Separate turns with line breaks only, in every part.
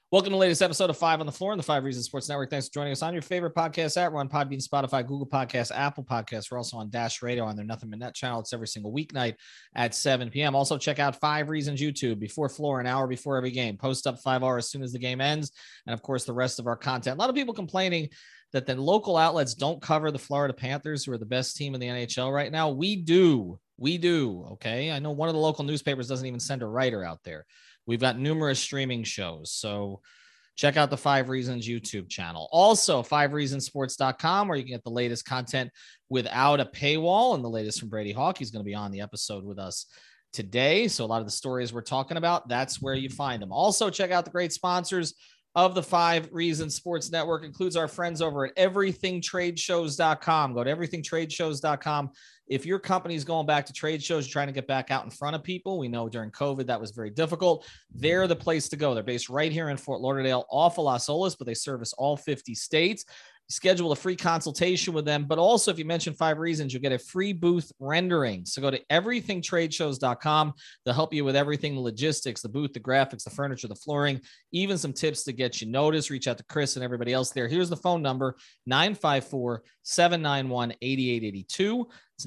Welcome to the latest episode of Five on the Floor on the Five Reasons Sports Network. Thanks for joining us on your favorite podcast app. We're on Podbean, Spotify, Google Podcasts, Apple Podcasts. We're also on Dash Radio on their Nothing But Net channel. It's every single weeknight at 7 p.m. Also, check out Five Reasons YouTube before floor, an hour before every game. Post up 5 hours as soon as the game ends. And, of course, the rest of our content. A lot of people complaining that the local outlets don't cover the Florida Panthers, who are the best team in the NHL right now. We do. Okay. I know one of the local newspapers doesn't even send a writer out there. We've got numerous streaming shows. So check out the Five Reasons YouTube channel. Also, fivereasonsports.com, where you can get the latest content without a paywall. And the latest from Brady Hawk. He's going to be on the episode with us today. So a lot of the stories we're talking about, that's where you find them. Also, check out the great sponsors of the Five Reasons Sports Network. Includes our friends over at everythingtradeshows.com. Go to everythingtradeshows.com. If your company is going back to trade shows, you're trying to get back out in front of people. We know during COVID that was very difficult. They're the place to go. They're based right here in Fort Lauderdale off of Las Olas, but they service all 50 states. Schedule a free consultation with them. But also, if you mention Five Reasons, you'll get a free booth rendering. So go to everythingtradeshows.com. They'll help you with everything, the logistics, the booth, the graphics, the furniture, the flooring, even some tips to get you noticed. Reach out to Chris and everybody else there. Here's the phone number, 954-791-8882. It's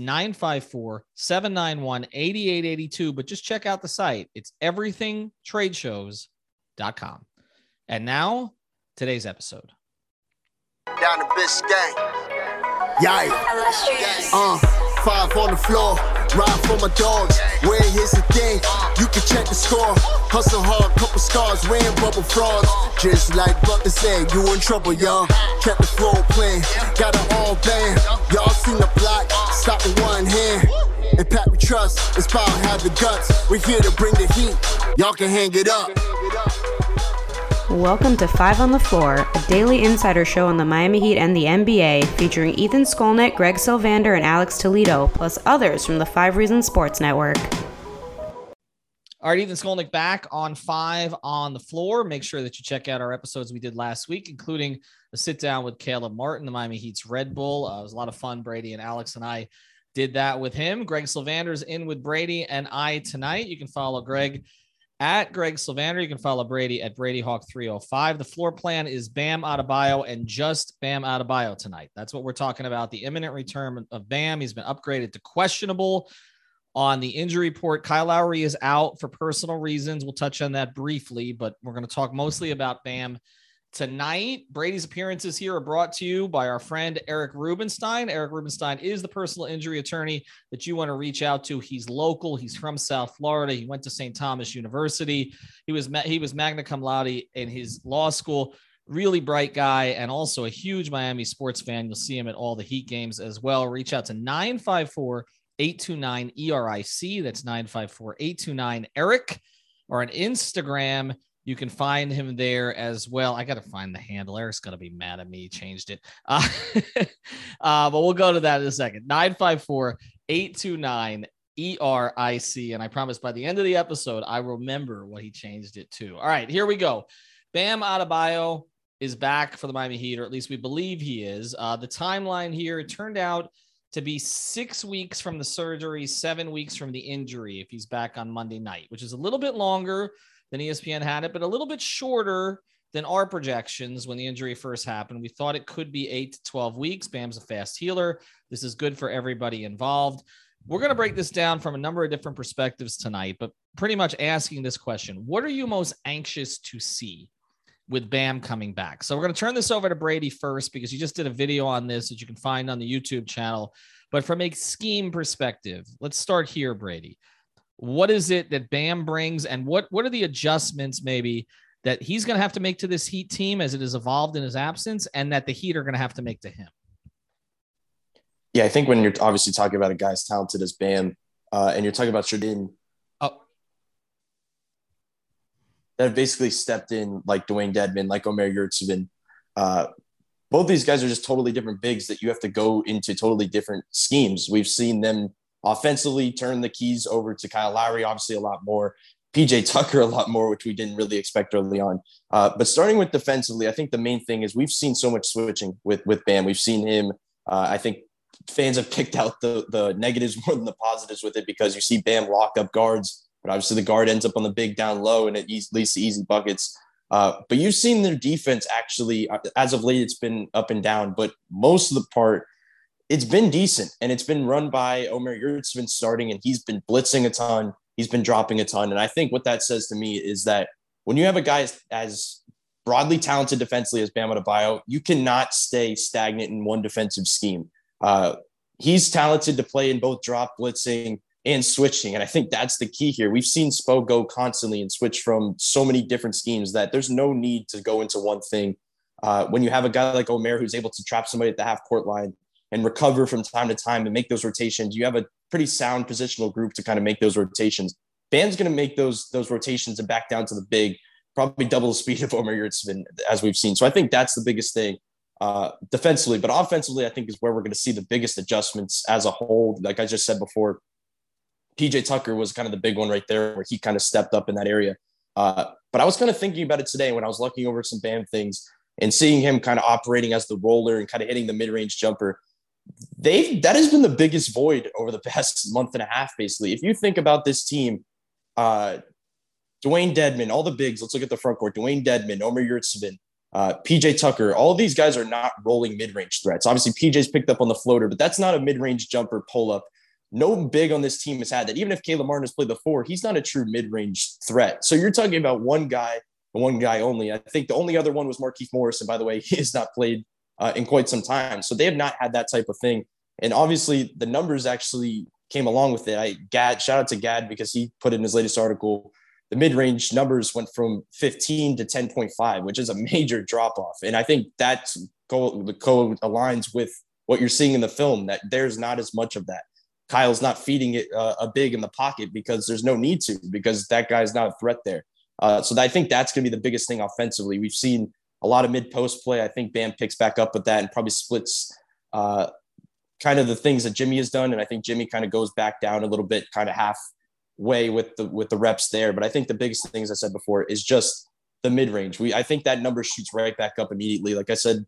954-791-8882. But just check out the site. It's everythingtradeshows.com. And now, today's episode.
Down the Biscayne. Yikes. Five on the floor. Ride for my dogs. Where here's the thing. You can check the score. Hustle hard, couple scars. Wearing bubble frogs. Just like Butler said, you in trouble, y'all. Kept the floor playing. Got it all band. Y'all seen the block. Stop with one hand. And Pat we trust. It's power, have the guts. We're here to bring the heat. Y'all can hang it up.
Welcome to Five on the Floor, a daily insider show on the Miami Heat and the NBA, featuring Ethan Skolnick, Greg Sylvander, and Alex Toledo, plus others from the Five Reasons Sports Network.
All right, Ethan Skolnick back on Five on the Floor. Make sure that you check out our episodes we did last week, including a sit-down with Caleb Martin, the Miami Heat's Red Bull. It was a lot of fun. Brady and Alex and I did that with him. Greg Sylvander's in with Brady and I tonight. You can follow Greg at Greg Sylvander. You can follow Brady at BradyHawk305. The floor plan is Bam Adebayo and just Bam Adebayo tonight. That's what we're talking about. The imminent return of Bam. He's been upgraded to questionable on the injury report. Kyle Lowry is out for personal reasons. We'll touch on that briefly, but we're going to talk mostly about Bam tonight. Brady's appearances here are brought to you by our friend Eric Rubenstein. Eric Rubenstein is the personal injury attorney that you want to reach out to. He's local. He's from South Florida. He went to St. Thomas University. He was magna cum laude in his law school. Really bright guy and also a huge Miami sports fan. You'll see him at all the Heat games as well. Reach out to 954-829-ERIC. That's 954-829-ERIC, or on Instagram. You can find him there as well. I got to find the handle. Eric's going to be mad at me. He changed it. But we'll go to that in a second. 954-829-ERIC. And I promise by the end of the episode, I remember what he changed it to. All right, here we go. Bam Adebayo is back for the Miami Heat, or at least we believe he is. The timeline here, it turned out to be 6 weeks from the surgery, 7 weeks from the injury if he's back on Monday night, which is a little bit longer than ESPN had it, but a little bit shorter than our projections when the injury first happened. We thought it could be 8 to 12 weeks. Bam's a fast healer. This is good for everybody involved. We're going to break this down from a number of different perspectives tonight, but pretty much asking this question: what are you most anxious to see with Bam coming back? So we're going to turn this over to Brady first, because you just did a video on this that you can find on the YouTube channel. But from a scheme perspective, let's start here, Brady. What is it that Bam brings, and what are the adjustments maybe that he's going to have to make to this Heat team as it has evolved in his absence, and that the Heat are going to have to make to him?
Yeah, I think when you're obviously talking about a guy as talented as Bam, and you're talking about Shadin, that have basically stepped in like Dwayne Dedmon, like Omer Yurtseven. Both these guys are just totally different bigs that you have to go into totally different schemes. We've seen them offensively turn the keys over to Kyle Lowry, obviously a lot more. PJ Tucker a lot more, which we didn't really expect early on. But starting with defensively, I think the main thing is we've seen so much switching with Bam. We've seen him, I think fans have picked out the negatives more than the positives with it, because you see Bam lock up guards, but obviously the guard ends up on the big down low and it leads to easy buckets. But you've seen their defense actually, as of late, it's been up and down, but most of the part, it's been decent, and it's been run by Omer Yurtseven starting, and he's been blitzing a ton. He's been dropping a ton. And I think what that says to me is that when you have a guy as broadly talented defensively as Bam Adebayo, you cannot stay stagnant in one defensive scheme. He's talented to play in both drop, blitzing, and switching. And I think that's the key here. We've seen Spo go constantly and switch from so many different schemes that there's no need to go into one thing. When you have a guy like Omer who's able to trap somebody at the half court line and recover from time to time and make those rotations, you have a pretty sound positional group to kind of make those rotations. Bam's going to make those rotations and back down to the big, probably double the speed of Omer Yurtseven, as we've seen. So I think that's the biggest thing defensively. But offensively, I think is where we're going to see the biggest adjustments as a whole. Like I just said before, PJ Tucker was kind of the big one right there where he kind of stepped up in that area. But I was kind of thinking about it today when I was looking over some Bam things and seeing him kind of operating as the roller and kind of hitting the mid-range jumper. That has been the biggest void over the past month and a half, basically. If you think about this team, Dwayne Dedmon, all the bigs, let's look at the front court, Dwayne Dedmon, Omer Yurtseven, PJ Tucker, all of these guys are not rolling mid-range threats. Obviously, PJ's picked up on the floater, but that's not a mid-range jumper pull-up. No big on this team has had that. Even if Caleb Martin has played the 4, he's not a true mid-range threat. So you're talking about one guy only. I think the only other one was Markieff Morris, and by the way, he has not played in quite some time. So they have not had that type of thing. And obviously the numbers actually came along with it. Shout out to Gad, because he put in his latest article, the mid-range numbers went from 15 to 10.5, which is a major drop off. And I think that's aligns with what you're seeing in the film, that there's not as much of that. Kyle's not feeding it a big in the pocket because there's no need to, because that guy's not a threat there. So I think that's going to be the biggest thing offensively. We've seen a lot of mid-post play. I think Bam picks back up with that and probably splits kind of the things that Jimmy has done. And I think Jimmy kind of goes back down a little bit, kind of halfway with the reps there. But I think the biggest thing, as I said before, is just the mid-range. I think that number shoots right back up immediately. Like I said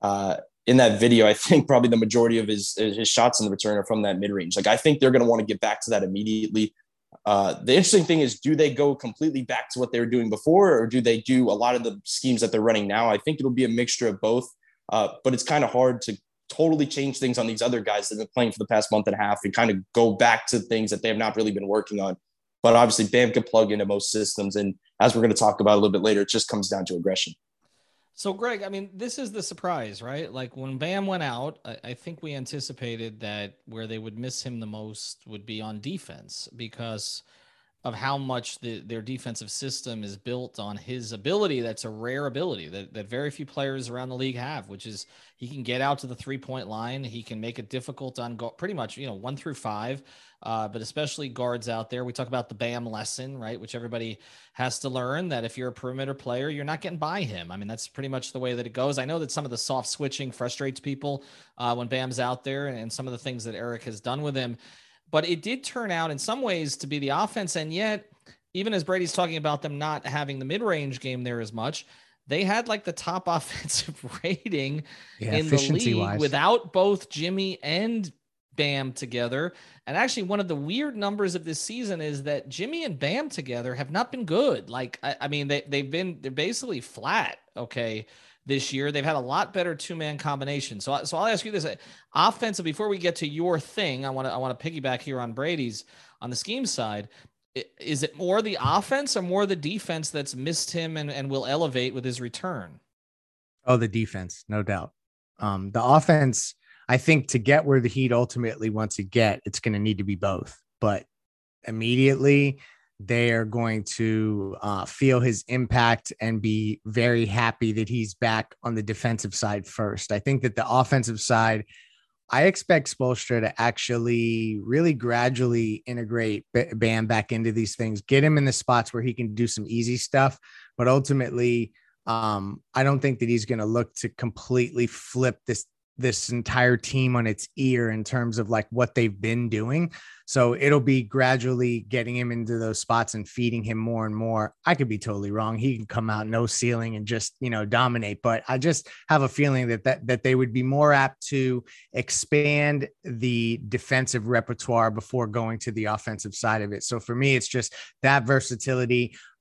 in that video, I think probably the majority of his shots in the return are from that mid-range. Like I think they're going to want to get back to that immediately. The interesting thing is, do they go completely back to what they were doing before, or do they do a lot of the schemes that they're running now? I think it'll be a mixture of both, but it's kind of hard to totally change things on these other guys that have been playing for the past month and a half and kind of go back to things that they have not really been working on. But obviously Bam can plug into most systems. And as we're going to talk about a little bit later, it just comes down to aggression.
So, Greg, I mean, this is the surprise, right? Like when Bam went out, I think we anticipated that where they would miss him the most would be on defense, because of how much their defensive system is built on his ability. That's a rare ability that very few players around the league have, which is he can get out to the 3-point line. He can make it difficult on pretty much, 1 through 5, but especially guards out there. We talk about the Bam lesson, right? Which everybody has to learn, that if you're a perimeter player, you're not getting by him. I mean, that's pretty much the way that it goes. I know that some of the soft switching frustrates people when Bam's out there, and some of the things that Eric has done with him. But it did turn out in some ways to be the offense. And yet, even as Brady's talking about them not having the mid-range game there as much, they had like the top offensive rating in the league without both Jimmy and Bam together. And actually, one of the weird numbers of this season is that Jimmy and Bam together have not been good. Like, I mean, they're basically flat. Okay. This year, they've had a lot better two-man combinations. So I'll ask you this: offensive. Before we get to your thing, I want to piggyback here on Brady's on the scheme side. Is it more the offense or more the defense that's missed him and will elevate with his return?
Oh, the defense, no doubt. The offense, I think, to get where the Heat ultimately wants to get, it's going to need to be both. But immediately, they are going to feel his impact and be very happy that he's back on the defensive side first. I think that the offensive side, I expect Spoelstra to actually really gradually integrate Bam back into these things, get him in the spots where he can do some easy stuff. But ultimately, I don't think that he's going to look to completely flip this entire team on its ear in terms of like what they've been doing. So it'll be gradually getting him into those spots and feeding him more and more. I could be totally wrong. He can come out no ceiling and just, dominate, but I just have a feeling that they would be more apt to expand the defensive repertoire before going to the offensive side of it. So for me, it's just that versatility.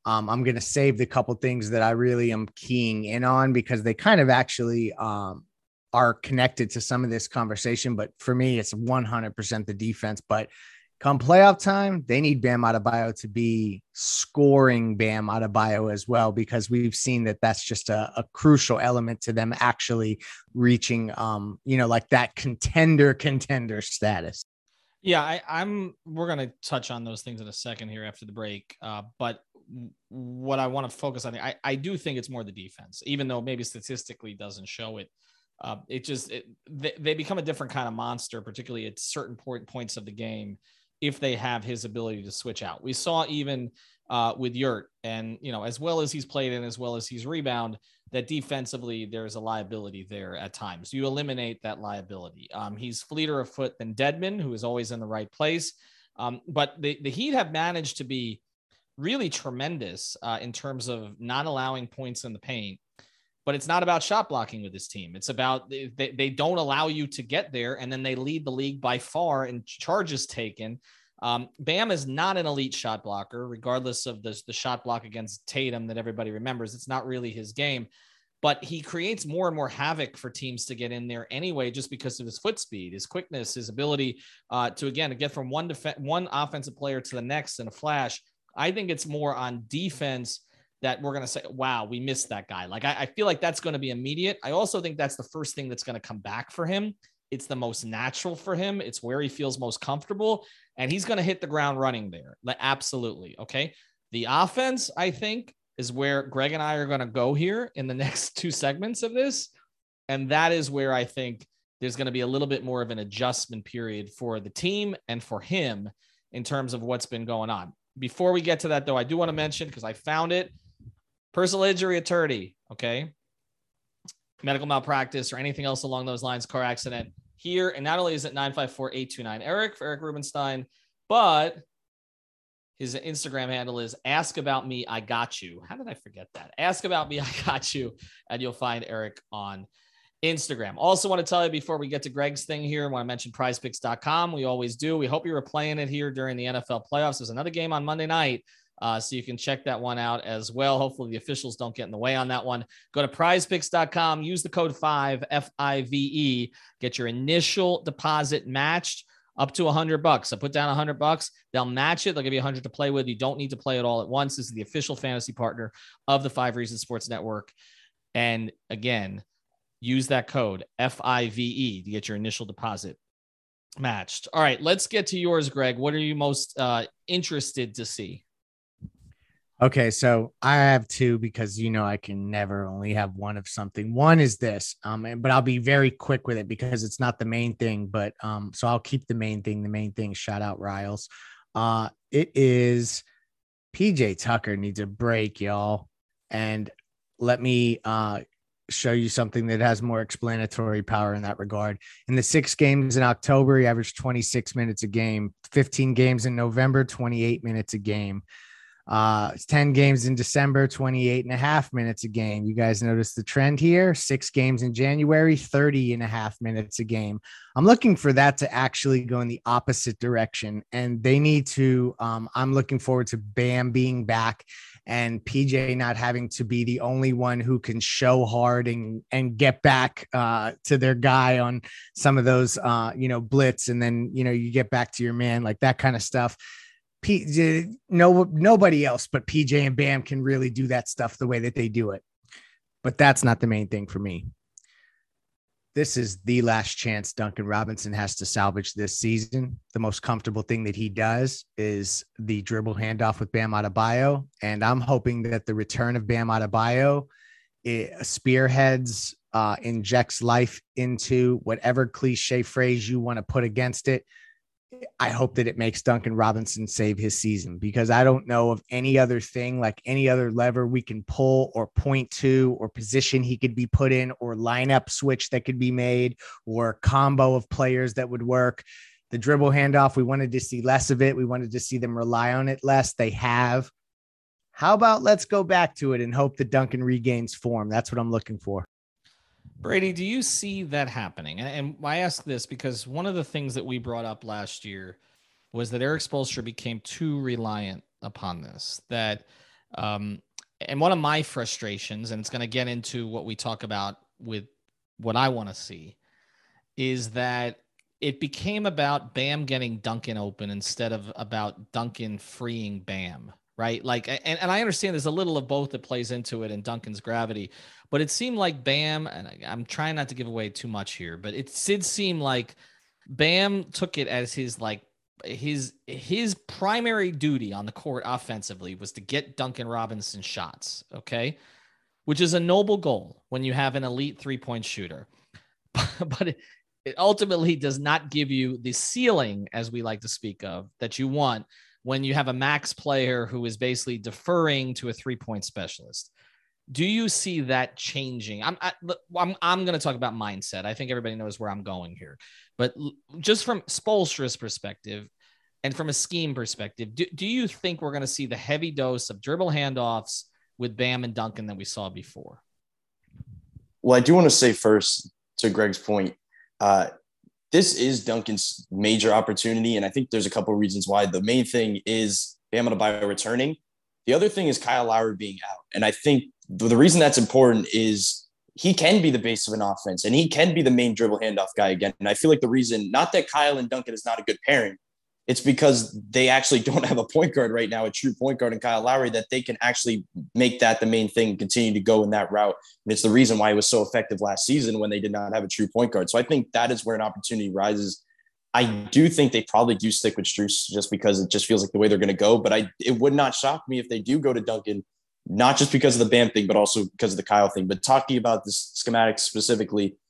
I'm going to save the couple things that I really am keying in on because they kind of actually are connected to some of this conversation. But for me, it's 100% the defense. But come playoff time, they need Bam Adebayo to be scoring Bam Adebayo as well, because we've seen that that's just a crucial element to them actually reaching, like that contender status.
Yeah, we're going to touch on those things in a second here after the break. But what I want to focus on, I do think it's more the defense, even though maybe statistically doesn't show it. They become a different kind of monster, particularly at certain points of the game, if they have his ability to switch out. We saw even with Yurt, and, as well as he's played and as well as he's rebound, that defensively there's a liability there at times. You eliminate that liability. He's fleeter of foot than Dedmon, who is always in the right place. But the Heat have managed to be really tremendous in terms of not allowing points in the paint. But it's not about shot blocking with this team. It's about they don't allow you to get there, and then they lead the league by far in charges taken. Bam is not an elite shot blocker, regardless of the shot block against Tatum that everybody remembers. It's not really his game, but he creates more and more havoc for teams to get in there anyway, just because of his foot speed, his quickness, his ability to get from one offensive player to the next in a flash. I think it's more on defense that we're going to say, wow, we missed that guy. Like, I feel like that's going to be immediate. I also think that's the first thing that's going to come back for him. It's the most natural for him. It's where he feels most comfortable, and he's going to hit the ground running there. Like, absolutely. Okay. The offense, I think, is where Greg and I are going to go here in the next two segments of this. And that is where I think there's going to be a little bit more of an adjustment period for the team and for him in terms of what's been going on. Before we get to that, though, I do want to mention, because I found it, personal injury attorney, okay? Medical malpractice or anything else along those lines, car accident here. And not only is it 954-829-ERIC for Eric Rubenstein, but his Instagram handle is Ask About Me, I Got You. How did I forget that? Ask About Me, I Got You. And you'll find Eric on Instagram. Also want to tell you before we get to Greg's thing here, I want to mention prizepicks.com. We always do. We hope you were playing it here during the NFL playoffs. There's another game on Monday night. So you can check that one out as well. Hopefully the officials don't get in the way on that one. Go to prizepicks.com, use the code 5 FIVE, get your initial deposit matched up to $100. So put down $100. They'll match it. They'll give you $100 to play with. You don't need to play it all at once. This is the official fantasy partner of the 5 Reasons Sports Network. And again, use that code FIVE to get your initial deposit matched. All right, let's get to yours, Greg. What are you most interested to see?
Okay, so I have two because, I can never only have one of something. One is this, but I'll be very quick with it because it's not the main thing. But so I'll keep the main thing. The main thing, shout out Riles. It is PJ Tucker needs a break, y'all. And let me show you something that has more explanatory power in that regard. In the 6 games in October, he averaged 26 minutes a game. 15 games in November, 28 minutes a game. 10 games in December, 28.5 minutes a game. You guys notice the trend here? 6 games in January, 30.5 minutes a game. I'm looking for that to actually go in the opposite direction. And they need to, I'm looking forward to Bam being back and PJ not having to be the only one who can show hard and get back to their guy on some of those, blitz. And then, you get back to your man, like that kind of stuff. Nobody else but PJ and Bam can really do that stuff the way that they do it. But that's not the main thing for me. This is the last chance Duncan Robinson has to salvage this season. The most comfortable thing that he does is the dribble handoff with Bam Adebayo. And I'm hoping that the return of Bam Adebayo spearheads, injects life into whatever cliche phrase you want to put against it. I hope that it makes Duncan Robinson save his season, because I don't know of any other thing, like any other lever we can pull or point to, or position he could be put in, or lineup switch that could be made, or combo of players that would work. The dribble handoff, we wanted to see less of it. We wanted to see them rely on it less. They have. How about let's go back to it and hope that Duncan regains form? That's what I'm looking for.
Brady, do you see that happening? And I ask this because one of the things that we brought up last year was that Erik Spoelstra became too reliant upon this, that And one of my frustrations, and it's going to get into what we talk about with what I want to see, is that it became about Bam getting Duncan open instead of about Duncan freeing Bam, right? Like, and I understand there's a little of both that plays into it and Duncan's gravity, but it seemed like Bam, and I'm trying not to give away too much here, but it did seem like Bam took it as his primary duty on the court offensively was to get Duncan Robinson shots, okay? Which is a noble goal when you have an elite three-point shooter. But it ultimately does not give you the ceiling, as we like to speak of, that you want when you have a max player who is basically deferring to a three-point specialist. Do you see that changing? I'm going to talk about mindset. I think everybody knows where I'm going here. But just from Spoelstra's perspective and from a scheme perspective, do you think we're going to see the heavy dose of dribble handoffs with Bam and Duncan that we saw before?
Well, I do want to say first, to Greg's point, this is Duncan's major opportunity, and I think there's a couple of reasons why. The main thing is Bam Adebayo returning. The other thing is Kyle Lowry being out, and I think the reason that's important is he can be the base of an offense, and he can be the main dribble handoff guy again. And I feel like the reason, not that Kyle and Duncan is not a good pairing, it's because they actually don't have a point guard right now, a true point guard in Kyle Lowry, that they can actually make that the main thing and continue to go in that route. And it's the reason why he was so effective last season when they did not have a true point guard. So I think that is where an opportunity rises. I do think they probably do stick with Strus just because it just feels like the way they're going to go. But it would not shock me if they do go to Duncan, not just because of the Bam thing, but also because of the Kyle thing. But talking about this schematic specifically,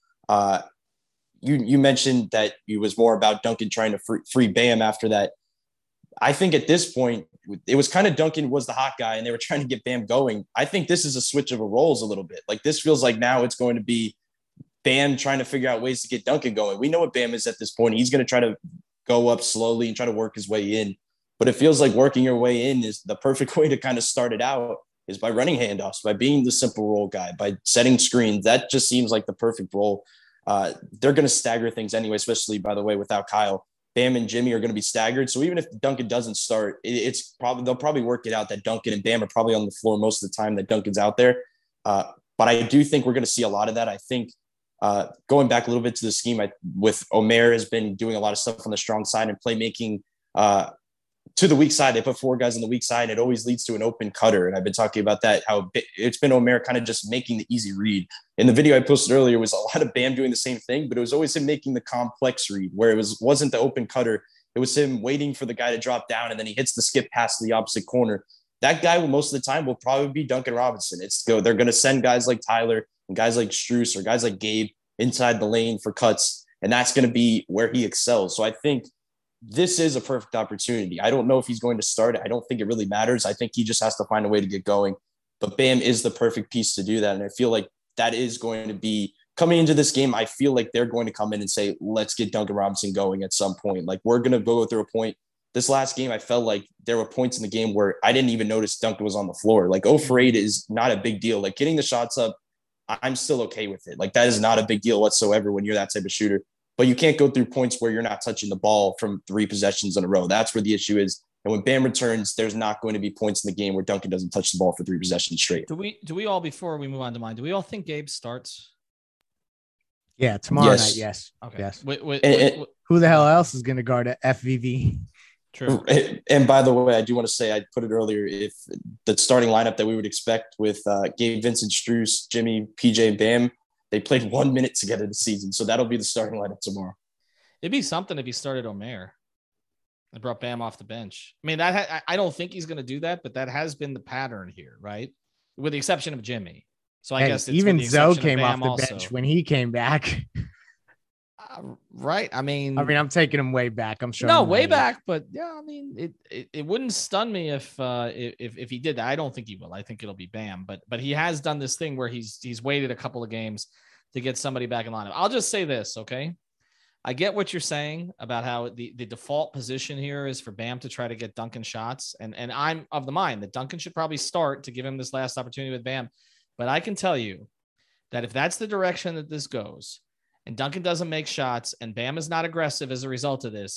you mentioned that it was more about Duncan trying to free Bam after that. I think at this point, it was kind of Duncan was the hot guy and they were trying to get Bam going. I think this is a switch of roles a little bit. Like this feels like now it's going to be Bam trying to figure out ways to get Duncan going. We know what Bam is at this point. He's going to try to go up slowly and try to work his way in. But it feels like working your way in is the perfect way to kind of start it out, is by running handoffs, by being the simple role guy, by setting screens. That just seems like the perfect role. They're going to stagger things anyway, especially, by the way, without Kyle. Bam and Jimmy are going to be staggered. So even if Duncan doesn't start, they'll probably work it out that Duncan and Bam are probably on the floor most of the time that Duncan's out there. But I do think we're going to see a lot of that. I think going back a little bit to the scheme, with Omer has been doing a lot of stuff on the strong side and playmaking to the weak side. They put four guys on the weak side, and it always leads to an open cutter. And I've been talking about that, how it's been Omer kind of just making the easy read. In the video I posted earlier was a lot of Bam doing the same thing, but it was always him making the complex read where it wasn't the open cutter. It was him waiting for the guy to drop down, and then he hits the skip pass to the opposite corner. That guy most of the time will probably be Duncan Robinson. They're going to send guys like Tyler and guys like Strus or guys like Gabe inside the lane for cuts, and that's going to be where he excels. So I think this is a perfect opportunity. I don't know if he's going to start it. I don't think it really matters. I think he just has to find a way to get going. But Bam is the perfect piece to do that. And I feel like that is going to be coming into this game. I feel like they're going to come in and say, let's get Duncan Robinson going at some point. Like we're going to go through a point. This last game, I felt like there were points in the game where I didn't even notice Duncan was on the floor. Like 0 for 8 is not a big deal. Like getting the shots up, I'm still okay with it. Like that is not a big deal whatsoever when you're that type of shooter. But you can't go through points where you're not touching the ball from 3 possessions in a row. That's where the issue is. And when Bam returns, there's not going to be points in the game where Duncan doesn't touch the ball for 3 possessions straight.
Do we all, before we move on to mine, do we all think Gabe starts?
Yeah, tomorrow night, yes.
Okay.
Yes. Who the hell else is going to guard at FVV?
True.
And by the way, I do want to say, I put it earlier, if the starting lineup that we would expect with Gabe Vincent, Strus, Jimmy, PJ, and Bam, they played 1 minute together this season. So that'll be the starting lineup tomorrow.
It'd be something if he started Omer and brought Bam off the bench. I mean, I don't think he's going to do that, but that has been the pattern here, right? With the exception of Jimmy. So I guess it's
even Zoe came off the bench when he came back.
Right. I mean,
I'm taking him way back. I'm sure.
No, way back, but yeah, I mean, it wouldn't stun me if he did that. I don't think he will. I think it'll be Bam, but he has done this thing where he's waited a couple of games to get somebody back in lineup. I'll just say this, okay? I get what you're saying about how the default position here is for Bam to try to get Duncan shots, and I'm of the mind that Duncan should probably start to give him this last opportunity with Bam. But I can tell you that if that's the direction that this goes, and Duncan doesn't make shots, and Bam is not aggressive as a result of this,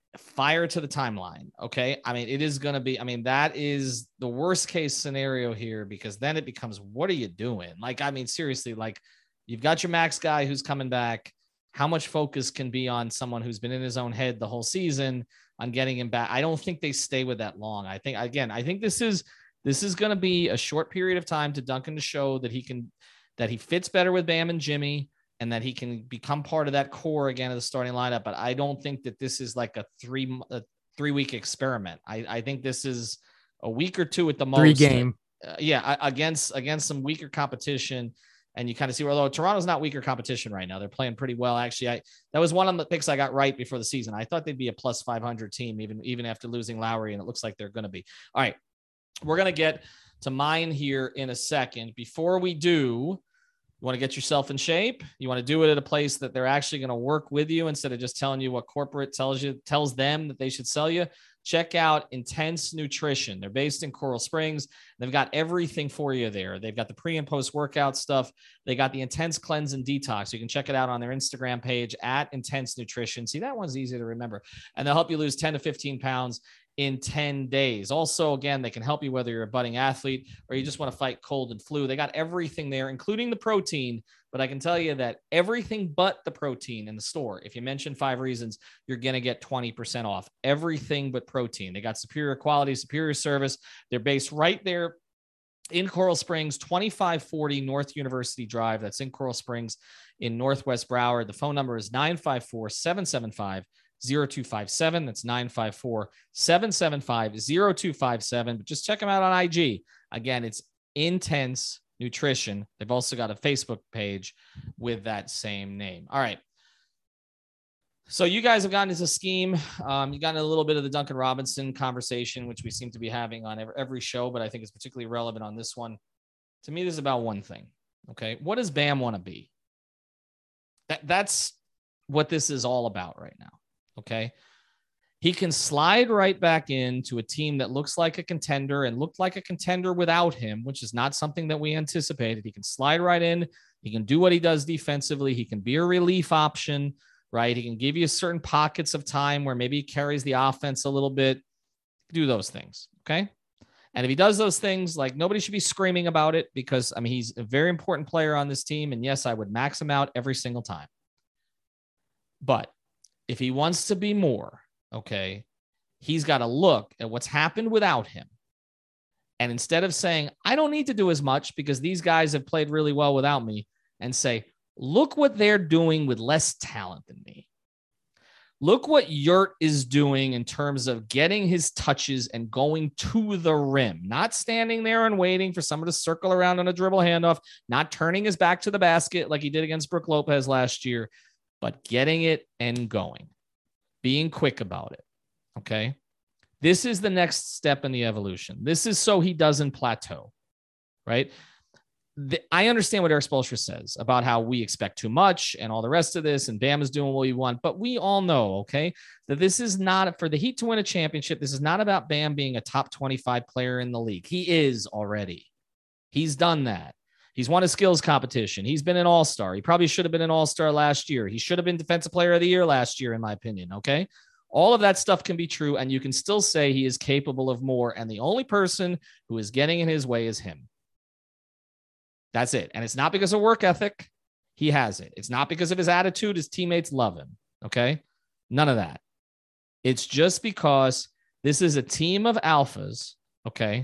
fire to the timeline. Okay. I mean, it is going to be, I mean, that is the worst case scenario here, because then it becomes, what are you doing? Like, I mean, seriously, like you've got your max guy who's coming back. How much focus can be on someone who's been in his own head the whole season on getting him back? I don't think they stay with that long. I think this is going to be a short period of time to Duncan to show that he fits better with Bam and Jimmy, and that he can become part of that core again of the starting lineup. But I don't think that this is like a 3-week experiment. I think this is a week or two at the most.
3 game.
Against some weaker competition. And you kind of see, although Toronto's not weaker competition right now, they're playing pretty well. Actually, that was one of the picks I got right before the season. I thought they'd be a plus 500 team, even after losing Lowry, and it looks like they're going to be. All right, we're going to get to mine here in a second. Before we do, you want to get yourself in shape. You want to do it at a place that they're actually going to work with you instead of just telling you what corporate tells them that they should sell you. Check out Intense Nutrition. They're based in Coral Springs. They've got everything for you there. They've got the pre and post workout stuff. They got the Intense Cleanse and Detox. You can check it out on their Instagram page at Intense Nutrition. See, that one's easy to remember. And they'll help you lose 10 to 15 pounds in 10 days. Also, again, they can help you whether you're a budding athlete or you just want to fight cold and flu. They got everything there, including the protein. But I can tell you that everything but the protein in the store, if you mention 5 Reasons, you're going to get 20% off. Everything but protein. They got superior quality, superior service. They're based right there in Coral Springs, 2540 North University Drive. That's in Coral Springs in Northwest Broward. The phone number is 954-775-0257. That's 954-775-0257. But just check them out on IG. Again, it's Intense Nutrition. They've also got a Facebook page with that same name. All right. So you guys have gotten into scheme. You got a little bit of the Duncan Robinson conversation, which we seem to be having on every show, but I think it's particularly relevant on this one. To me, this is about one thing. Okay. What does Bam want to be? That's what this is all about right now. Okay. He can slide right back into a team that looks like a contender and looked like a contender without him, which is not something that we anticipated. He can slide right in. He can do what he does defensively. He can be a relief option, right? He can give you certain pockets of time where maybe he carries the offense a little bit. Do those things. Okay. And if he does those things, like, nobody should be screaming about it, because I mean, he's a very important player on this team. And yes, I would max him out every single time. But if he wants to be more, okay, he's got to look at what's happened without him. And instead of saying, I don't need to do as much because these guys have played really well without me, and say, look what they're doing with less talent than me. Look what Yurt is doing in terms of getting his touches and going to the rim, not standing there and waiting for someone to circle around on a dribble handoff, not turning his back to the basket like he did against Brook Lopez last year, but getting it and going. Being quick about it. Okay. This is the next step in the evolution. This is so he doesn't plateau, right? I understand what Erik Spoelstra says about how we expect too much and all the rest of this, and Bam is doing what we want, but we all know, okay, that this is not for the Heat to win a championship. This is not about Bam being a top 25 player in the league. He is already. He's done that. He's won a skills competition. He's been an all-star. He probably should have been an all-star last year. He should have been defensive player of the year last year, in my opinion. Okay. All of that stuff can be true, and you can still say he is capable of more. And the only person who is getting in his way is him. That's it. And it's not because of work ethic. He has it. It's not because of his attitude. His teammates love him. Okay. None of that. It's just because this is a team of alphas. Okay.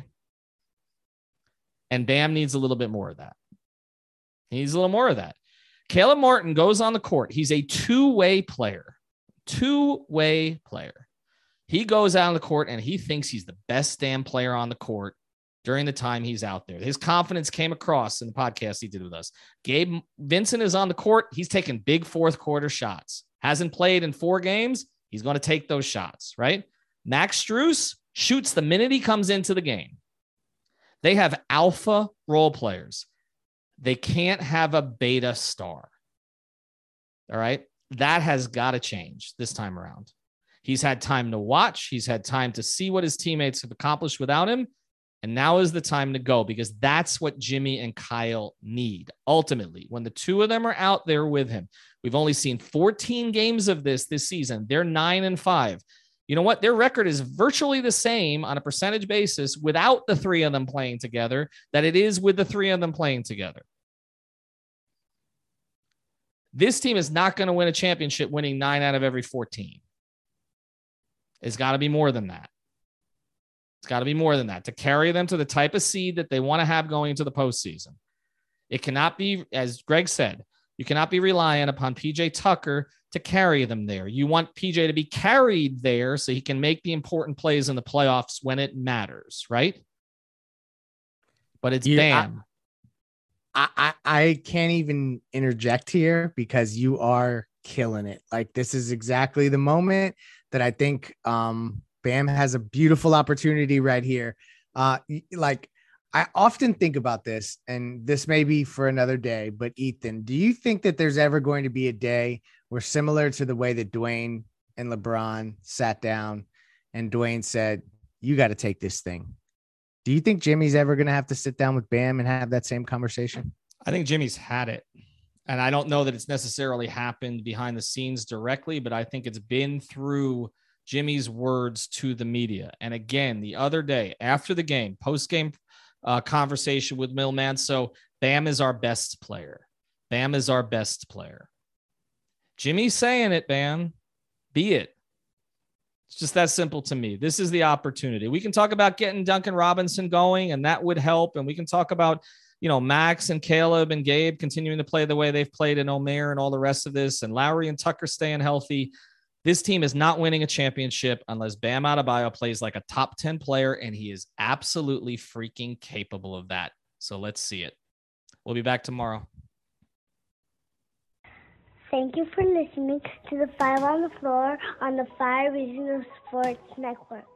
And Bam needs a little bit more of that. He needs a little more of that. Caleb Martin goes on the court. He's a two-way player. Two-way player. He goes out on the court and he thinks he's the best damn player on the court during the time he's out there. His confidence came across in the podcast he did with us. Gabe Vincent is on the court. He's taking big fourth quarter shots. Hasn't played in 4 games. He's going to take those shots, right? Max Strus shoots the minute he comes into the game. They have alpha role players. They can't have a beta star. All right. That has got to change this time around. He's had time to watch. He's had time to see what his teammates have accomplished without him. And now is the time to go, because that's what Jimmy and Kyle need. Ultimately, when the two of them are out there with him, we've only seen 14 games of this season. They're 9-5. You know what? Their record is virtually the same on a percentage basis without the three of them playing together that it is with the three of them playing together. This team is not going to win a championship winning 9 out of every 14. It's got to be more than that. It's got to be more than that to carry them to the type of seed that they want to have going into the postseason. It cannot be, as Greg said, you cannot be relying upon PJ Tucker to carry them there. You want PJ to be carried there so he can make the important plays in the playoffs when it matters, right? But it's Bam.
I can't even interject here because you are killing it. Like, this is exactly the moment that I think Bam has a beautiful opportunity right here. Like, I often think about this, and this may be for another day, but Ethan, do you think that there's ever going to be a day where, similar to the way that Dwayne and LeBron sat down and Dwayne said, you got to take this thing? Do you think Jimmy's ever going to have to sit down with Bam and have that same conversation?
I think Jimmy's had it. And I don't know that it's necessarily happened behind the scenes directly, but I think it's been through Jimmy's words to the media. And again, the other day after the game, post-game conversation with Mil Manso, Bam is our best player. Bam is our best player. Jimmy's saying it, Bam. Be it. It's just that simple to me. This is the opportunity. We can talk about getting Duncan Robinson going, and that would help. And we can talk about, you know, Max and Caleb and Gabe continuing to play the way they've played, and Omer and all the rest of this, and Lowry and Tucker staying healthy. This team is not winning a championship unless Bam Adebayo plays like a top 10 player, and he is absolutely freaking capable of that. So let's see it. We'll be back tomorrow.
Thank you for listening to the Five on the Floor on the Five Reasons Sports Network.